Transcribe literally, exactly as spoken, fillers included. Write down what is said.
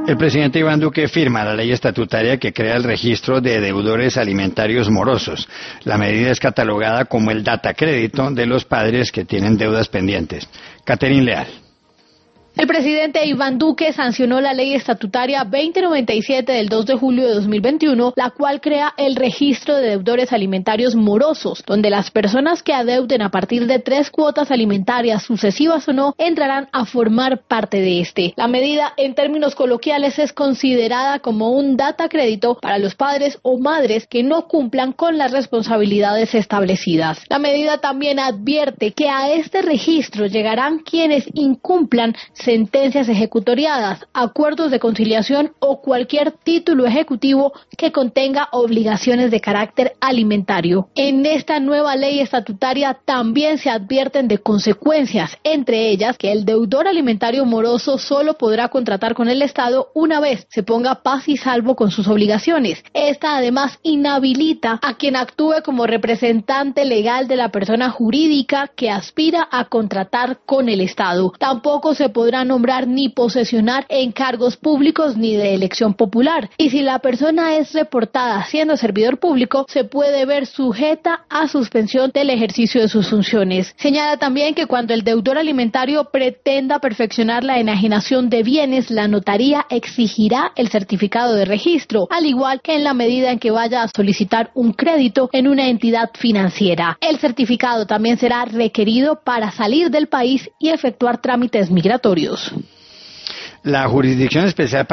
El presidente Iván Duque firma la ley estatutaria que crea el registro de deudores alimentarios morosos. La medida es catalogada como el datacrédito de los padres que tienen deudas pendientes. Catherine Leal. El presidente Iván Duque sancionó la ley estatutaria veinte noventa y siete del dos de julio de dos mil veintiuno, la cual crea el registro de deudores alimentarios morosos, donde las personas que adeuden a partir de tres cuotas alimentarias sucesivas o no entrarán a formar parte de este. La medida, en términos coloquiales, es considerada como un datacrédito para los padres o madres que no cumplan con las responsabilidades establecidas. La medida también advierte que a este registro llegarán quienes incumplan sentencias ejecutoriadas, acuerdos de conciliación o cualquier título ejecutivo que contenga obligaciones de carácter alimentario. En esta nueva ley estatutaria también se advierten de consecuencias, entre ellas que el deudor alimentario moroso solo podrá contratar con el Estado una vez se ponga paz y salvo con sus obligaciones. Esta además inhabilita a quien actúe como representante legal de la persona jurídica que aspira a contratar con el Estado. Tampoco se podrá nombrar ni posesionar encargos públicos ni de elección popular. Y si la persona es reportada siendo servidor público, se puede ver sujeta a suspensión del ejercicio de sus funciones. Señala también que cuando el deudor alimentario pretenda perfeccionar la enajenación de bienes, la notaría exigirá el certificado de registro, al igual que en la medida en que vaya a solicitar un crédito en una entidad financiera. El certificado también será requerido para salir del país y efectuar trámites migratorios. La Jurisdicción Especial